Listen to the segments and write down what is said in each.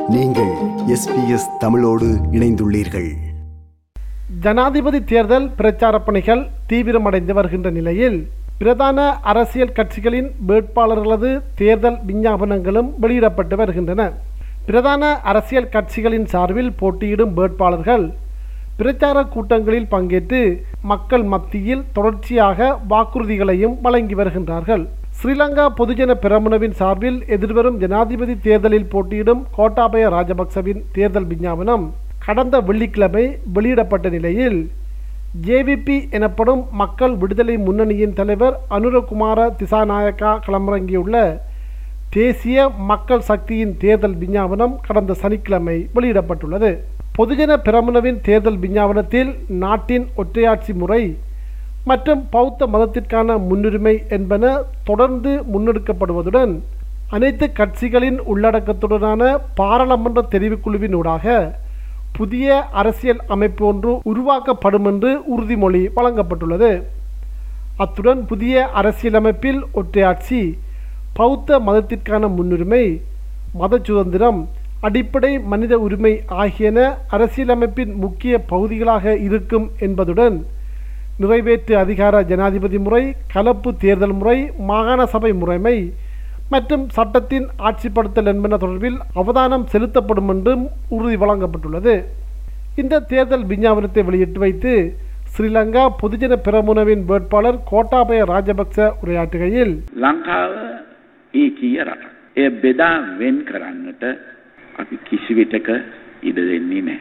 நீங்கள் SBS தமிழோடு இணைந்துள்ளீர்கள். ஜனாதிபதி தேர்தல் பிரச்சார பணிகள் தீவிரமடைந்து வருகின்ற நிலையில் பிரதான அரசியல் கட்சிகளின் வேட்பாளர்களது தேர்தல் விஞ்ஞாபனங்களும் வெளியிடப்பட்டு வருகின்றன. பிரதான அரசியல் கட்சிகளின் சார்பில் போட்டியிடும் வேட்பாளர்கள் பிரச்சார கூட்டங்களில் பங்கேற்று மக்கள் மத்தியில் தொடர்ச்சியாக வாக்குறுதிகளையும் வழங்கி வருகின்றார்கள். ஸ்ரீலங்கா பொதுஜன பெரமுனவின் சார்பில் எதிர்வரும் ஜனாதிபதி தேர்தலில் போட்டியிடும் கோட்டாபய ராஜபக்சவின் தேர்தல் விஞ்ஞாபனம் கடந்த வெள்ளிக்கிழமை வெளியிடப்பட்ட நிலையில் ஜேவிபி எனப்படும் மக்கள் விடுதலை முன்னணியின் தலைவர் அனுரகுமார திசாநாயக்கா களமிறங்கியுள்ள தேசிய மக்கள் சக்தியின் தேர்தல் விஞ்ஞாபனம் கடந்த சனிக்கிழமை வெளியிடப்பட்டுள்ளது. பொதுஜன பெரமுனவின் தேர்தல் விஞ்ஞாபனத்தில் நாட்டின் ஒற்றையாட்சி முறை மற்றும் பௌத்த மதத்திற்கான முன்னுரிமை என்பன தொடர்ந்து முன்னெடுக்கப்படுவதுடன் அனைத்து கட்சிகளின் உள்ளடக்கத்துடனான பாராளுமன்ற தெரிவுக்குழுவினூடாக புதிய அரசியல் அமைப்பு ஒன்று உருவாக்கப்படும் என்று உறுதிமொழி வழங்கப்பட்டுள்ளது. அத்துடன் புதிய அரசியலமைப்பில் ஒற்றையாட்சி, பௌத்த மதத்திற்கான முன்னுரிமை, மத சுதந்திரம், அடிப்படை மனித உரிமை ஆகியன அரசியலமைப்பின் முக்கிய பகுதிகளாக இருக்கும் என்பதுடன் நிறைவேற்று அதிகார ஜனாதிபதி முறை, கலப்பு தேர்தல் முறை, மாகாண சபை முறைமை மற்றும் சட்டத்தின் ஆட்சிப்படுத்தல் என்பன தொடர்பில் அவதானம் செலுத்தப்படும் என்றும் உறுதி வழங்கப்பட்டுள்ளது. இந்த தேர்தல் விஞ்ஞாபனத்தை வெளியிட்டு வைத்து ஸ்ரீலங்கா பொதுஜன பெரமுனவின் வேட்பாளர் கோட்டாபய ராஜபக்ச உரையாற்றுகையில், ලංකාව ඒකීය රටක්. එය බෙදා වෙන් කරන්නට අපි කිසිවිටක ඉඩ දෙන්නේ නැහැ.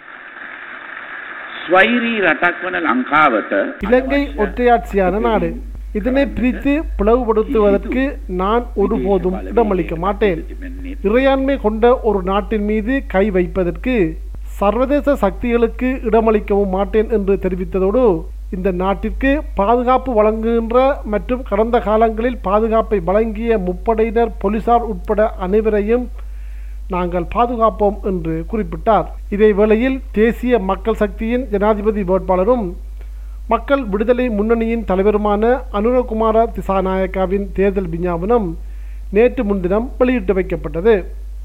ස්වෛරී රටක් වන ලංකාවට இலங்கை ஒற்றையாட்சியான நாடு. இதனை பிரித்து பிளவுபடுத்துவதற்கு நான் ஒருபோதும் இடமளிக்க மாட்டேன். இறையாண்மை கொண்ட ஒரு நாட்டின் மீது கை வைப்பதற்கு சர்வதேச சக்திகளுக்கு இடமளிக்கவும் மாட்டேன் என்று தெரிவித்ததோடு இந்த நாட்டிற்கு பாதுகாப்பு வழங்குகின்ற மற்றும் கடந்த காலங்களில் பாதுகாப்பை வழங்கிய முப்படையினர், போலீசார் உட்பட அனைவரையும் நாங்கள் பாதுகாப்போம் என்று குறிப்பிட்டார். இதே வேளையில் தேசிய மக்கள் சக்தியின் ஜனாதிபதி வேட்பாளரும் மக்கள் விடுதலை முன்னணியின் தலைவருமான அனுரகுமார திசாநாயக்காவின் தேர்தல் விஞ்ஞாபனம் நேற்று முன்தினம் வெளியிட்டு வைக்கப்பட்டது.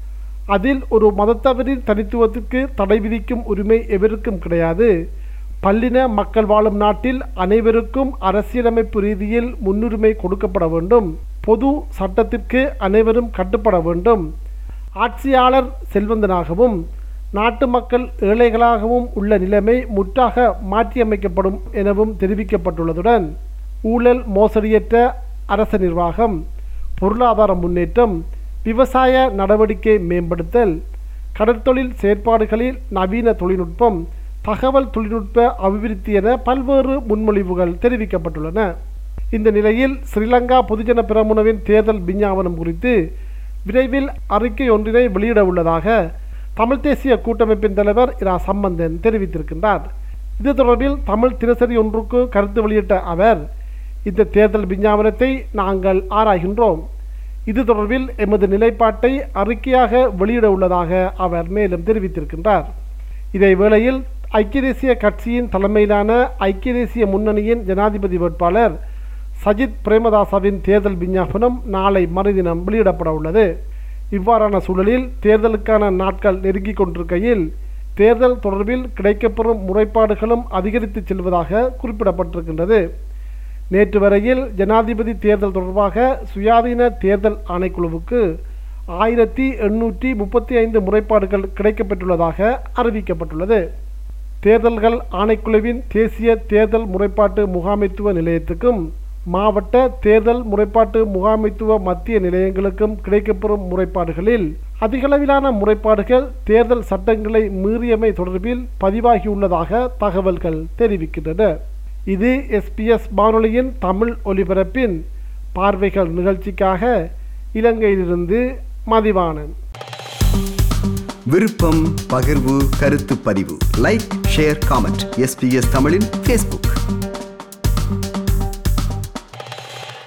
அதில் ஒரு மதத்தவரின் தனித்துவத்திற்கு தடை விதிக்கும் உரிமை எவருக்கும் கிடையாது. பல்லின மக்கள் வாழும் நாட்டில் அனைவருக்கும் அரசியலமைப்பு ரீதியில் முன்னுரிமை கொடுக்கப்பட வேண்டும். பொது சட்டத்திற்கு அனைவரும் கட்டுப்பட வேண்டும். ஆட்சியாளர் செல்வந்தனாகவும் நாட்டு மக்கள் ஏழைகளாகவும் உள்ள நிலைமை முற்றாக மாற்றியமைக்கப்படும் எனவும் தெரிவிக்கப்பட்டுள்ளதுடன் ஊழல் மோசடியற்ற அரச நிர்வாகம், பொருளாதார முன்னேற்றம், விவசாய நடவடிக்கை மேம்படுத்தல், கடற்தொழில் செயற்பாடுகளில் நவீன தொழில்நுட்பம், தகவல் தொழில்நுட்ப அபிவிருத்தி என பல்வேறு முன்மொழிவுகள் தெரிவிக்கப்பட்டுள்ளன. இந்த நிலையில் ஸ்ரீலங்கா பொதுஜன பெரமுனவின் தேர்தல் விஞ்ஞாபனம் குறித்து விரைவில் அறிக்கை ஒன்றினை வெளியிட உள்ளதாக தமிழ் தேசிய கூட்டமைப்பின் தலைவர் இரா சம்பந்தன் தெரிவித்திருக்கின்றார். இது தொடர்பில் தமிழ் தினசரி ஒன்றுக்கு கருத்து வெளியிட்ட அவர், இந்த தேர்தல் விஞ்ஞாபனத்தை நாங்கள் ஆராய்கின்றோம். இது தொடர்பில் எமது நிலைப்பாட்டை அறிக்கையாக வெளியிட உள்ளதாக அவர் மேலும் தெரிவித்திருக்கின்றார். இதே வேளையில் ஐக்கிய தேசிய கட்சியின் தலைமையிலான ஐக்கிய தேசிய முன்னணியின் ஜனாதிபதி வேட்பாளர் சஜித் பிரேமதாசவின் தேர்தல் விஞ்ஞாபனம் நாளை மறுதினம் வெளியிடப்பட உள்ளது. இவ்வாறான சூழலில் தேர்தலுக்கான நாட்கள் நெருங்கிக் கொண்டிருக்கையில் தேர்தல் தொடர்பில் கிடைக்கப்பெறும் முறைப்பாடுகளும் அதிகரித்து செல்வதாக குறிப்பிடப்பட்டிருக்கின்றது. நேற்று வரையில் ஜனாதிபதி தேர்தல் தொடர்பாக சுயாதீன தேர்தல் ஆணைக்குழுவுக்கு 1835 முறைப்பாடுகள் கிடைக்கப்பெற்றுள்ளதாக அறிவிக்கப்பட்டுள்ளது. தேர்தல்கள் ஆணைக்குழுவின் தேசிய தேர்தல் முறைப்பாட்டு முகாமைத்துவ நிலையத்துக்கும் மாவட்ட தேர்தல் முறைப்பாட்டு முகாமைத்துவ மத்திய நிலையங்களுக்கும் கிடைக்கப்பெறும் முறைப்பாடுகளில் அதிகளவிலான முறைப்பாடுகள் தேர்தல் சட்டங்களை மீறியமை தொடர்பில் பதிவாகியுள்ளதாக தகவல்கள் தெரிவிக்கின்றன. இது SBS வானொலியின் தமிழ் ஒலிபரப்பின் பார்வைகள் நிகழ்ச்சிக்காக இலங்கையிலிருந்து மதிவாணன். விருப்பம், பகிர்வு, கருத்து பதிவு, லைக், ஷேர், காமெண்ட். SBS தமிழின் Facebook.